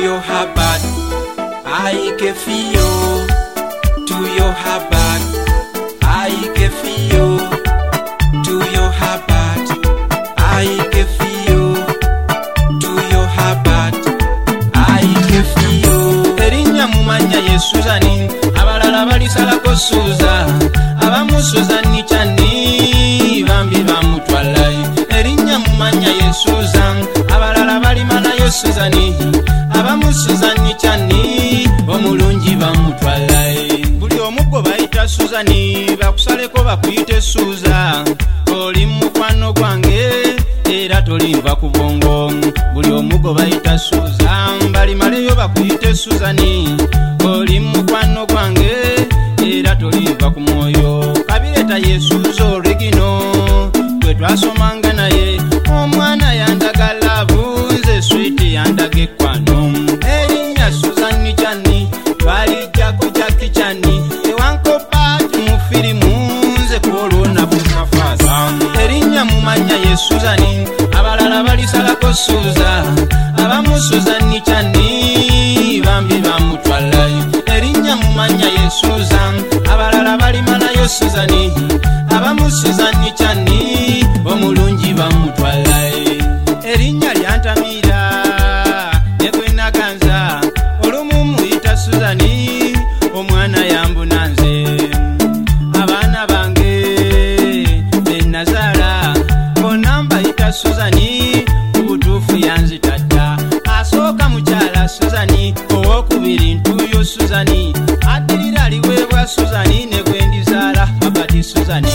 your heart, I can feel. To your heart, I can feel. To your heart, I can feel. To your heart, I can feel. Terinya mumanya Yesuzani, abalala balisalako Suza, abamu Suzani chani, bambi bamutwalai. Terinya mumanya Yesuza, abalala balimana Yesuzani, abamu Suzani chani, omulungi bamutwalai. Buli omuggo bayita Suzani, bakusaleko bakuyite Suza. Oli mukwano gwange era tolimva ku bongo. Buli omuggo bayita Suza, balimaleyo bakuyite Suzani. Oli mukwano gwange era tolimva ku mwoyo. Kabireta Yesuza oregino gwe twasomanga naye, omwana yandagala bunze switi yandage kwano. Erinnya Suzani chani twalijjako Jackie Chani, ewankopa mu firimu nze kwolwona kukafaasa. Erinnya mumanya Yesuzani, abalala balisalako Suza, abamu Suzani chani, bambi bamutwalai. Erinnya mumanya Yesuza, abalala balimanayo Suzani, abamu Suzani chani, omulungi bamutwalai. Erinnya lyantamira nekwenaganza, olumu muyita Suzani, omwana yambunanze. Abaana bange benazaala bonna mbayita Suzani, obutuufu yanzitadda. Asooka mukyala Suzani, owokubiri ntuuyo Suzani, addirira aliweebwa Suzani, ne gwe ndizaala abati Suzani.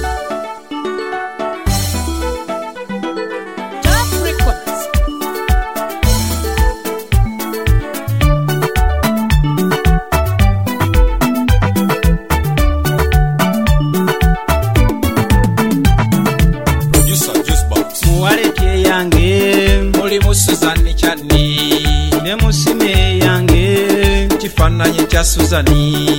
Muwalete yange mulimu Suzani chani, ne musime yange kifaananyi kya Suzani.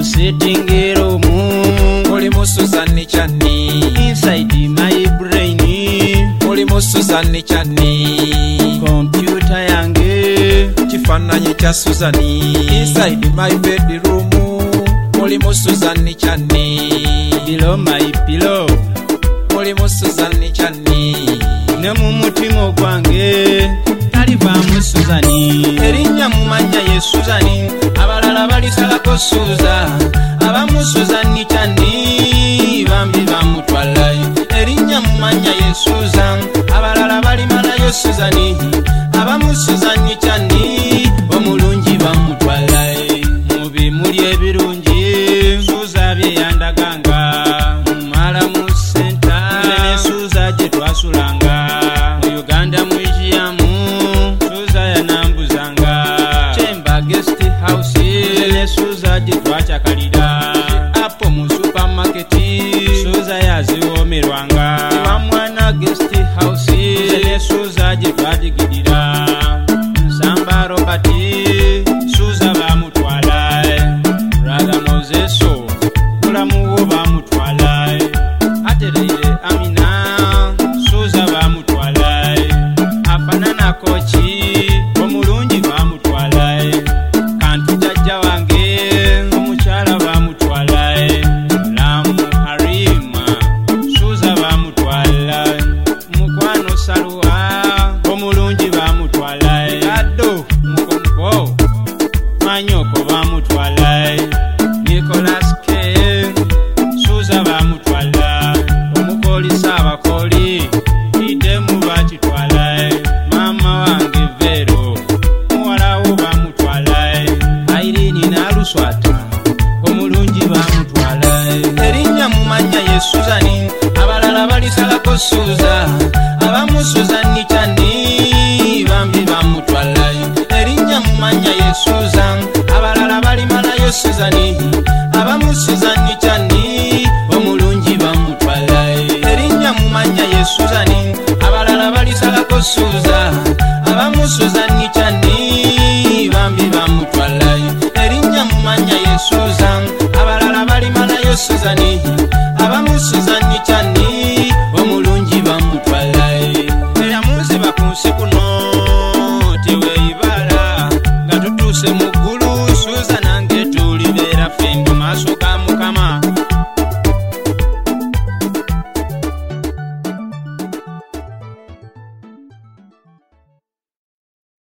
Musetingeromu mulimu Suzani chani, inside my brain mulimu Suzani chani. Computer yange kifaananyi kya Suzani, inside my bedroom mulimu Suzani chani. Below my pillow mulimu Suzani chani, ne mu mutima gwange talivaamu Suzani. Erinnya mumanya Yesuzani, abalala balisalako Suza, abamu Suzani chani, bambi bamutwalai. Erinnya mumanya Yesuza, abalala balimanayo Suzani, abamu Suzani chani, omulungi bamutwalai. Mubi muli ebirungi Suza bye yandaganga, mumalamu senta ne Suza gye twasulanga. Mu Uganda muijiyamu Suza yanambuzanga, Chemba guest house ne Suza gye twacakalira. Apo mu supermarket Suza yaziwomerwanga, wa mwana guest house ne Suza gye twadigidira. Nsamba Robert Suza bamutwala, Brother Moses mulamu wo bamutwala, Atereire Amina Suza bamutwala, Afanana Kochi omulungi bamutwala, Kantu jajja wange omukyala bamutwala, Lamu Harima Suza bamutwala, Mukwano Salwa omulungi bamutwala, Addo Mukonko Manyoko bamutwala, Nicholas K Suza bamutwala, omukolisa abakoli idemu bakitwala, mama wange Vero muwala wo bamutwala, Irene Naluswata omulungi bamutwala. Erinnya mumanya Yesuzani, abalala balisalako Suza, abamu Suzani chani, bambi bamutwala. Erinnya mumanya Yesuza, abalala balimanayo Suzani, abamu Suzani chani, omulungi bamutwala. Erinnya mumanya Yesuzani, abalala balisalako Suza, abamu Suzani chani, bambi bamutwala. Erinnya mumanya Yesuza, abalala balimanayo Suzani, abamu Suzani chani, omulungi bamutwala. Eyamuziba ku nsi kuno teweeyibala, mukuse mu